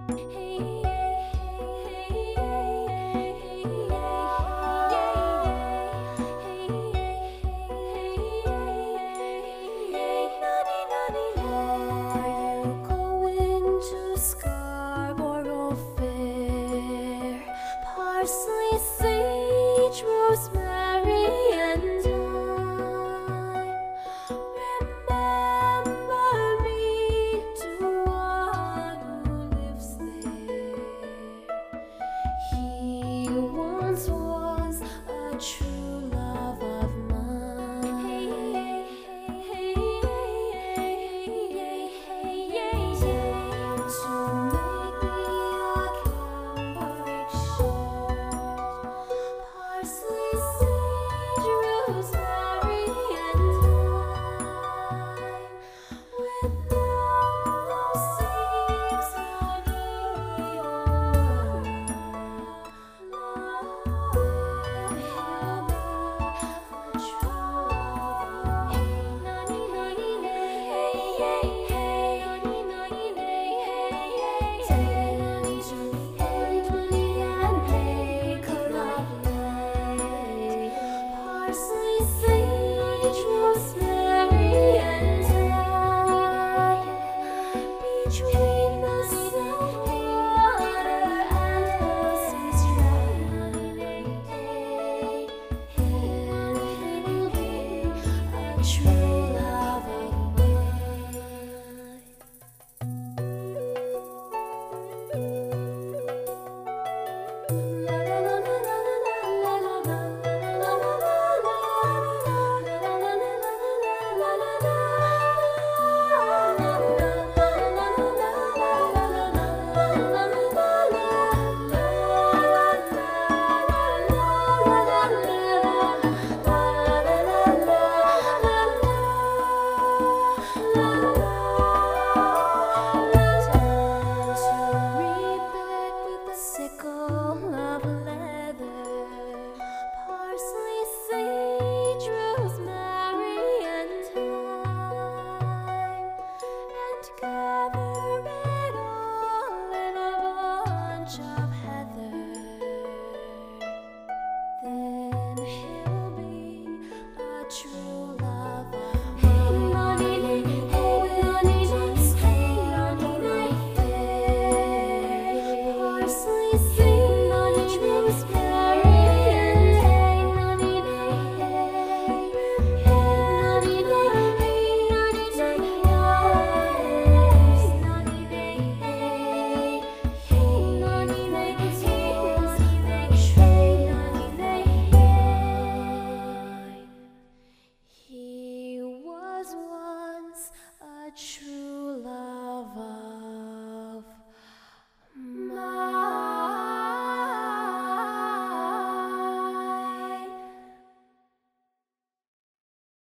Parsley, sage, rosemary, and thyme. Remember me to one who lives there. He once was a true love of mine. To make me a cambric shirt, parsley, sage, rosemary, and thyme. Without those things, how do we work? Love will be a true love. Parsley, sage, rosemary, and thyme. Between the salt water and the sea's it'll be a true love of mine. Sickle of leather, parsley, sage, rosemary, and thyme, and gather it all in a bunch of heather. Then he'll be a true love of mine. Parsley,